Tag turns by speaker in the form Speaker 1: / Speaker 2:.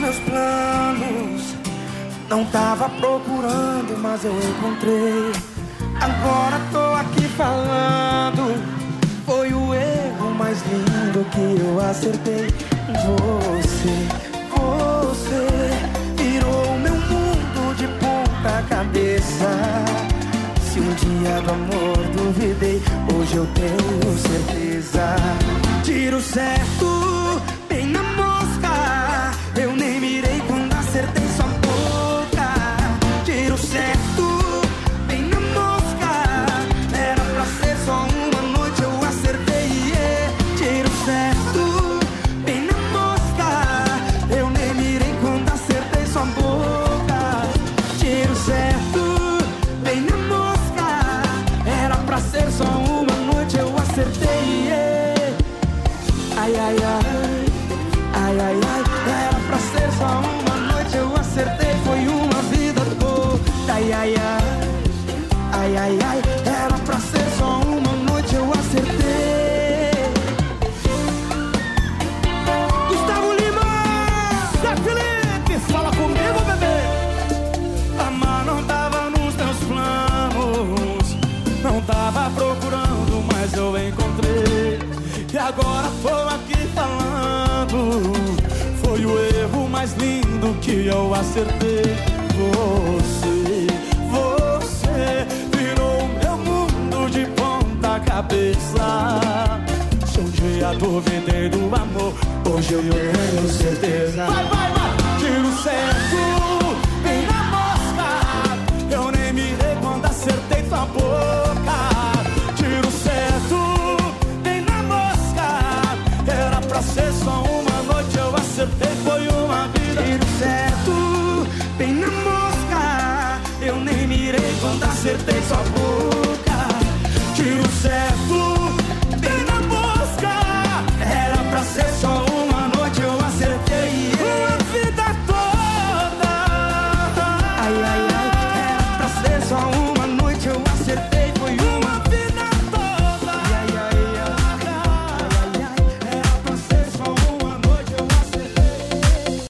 Speaker 1: meus planos. Não tava procurando, mas eu encontrei. Agora tô aqui falando. Foi o erro mais lindo que eu acertei. Você virou o meu mundo de ponta cabeça. Se um dia do amor duvidei, hoje eu tenho certeza. Tiro certo, bem na mosca. Eu nem mirei quando acertei sua boca. Tiro certo, bem na mosca. Era pra ser só uma noite, eu acertei, yeah. Tiro certo, bem na mosca. Eu nem mirei quando acertei sua boca. Tiro certo, bem na mosca. Era pra ser só uma noite, eu acertei, yeah. Ai, ai, ai, ai, ai, ai. Era pra ser só uma noite, eu acertei, foi uma vida toda. Ai, ai, ai, ai, ai, ai. Era pra ser só uma noite, eu acertei. Gustavo Lima, Zé Felipe, fala comigo, bebê. Amar não tava nos teus planos. Não tava procurando, mas eu encontrei. E agora tô aqui falando. Foi o erro mais lindo que eu acertei. Você virou meu mundo de ponta cabeça. Se um dia duvidei do amor, hoje eu tenho certeza.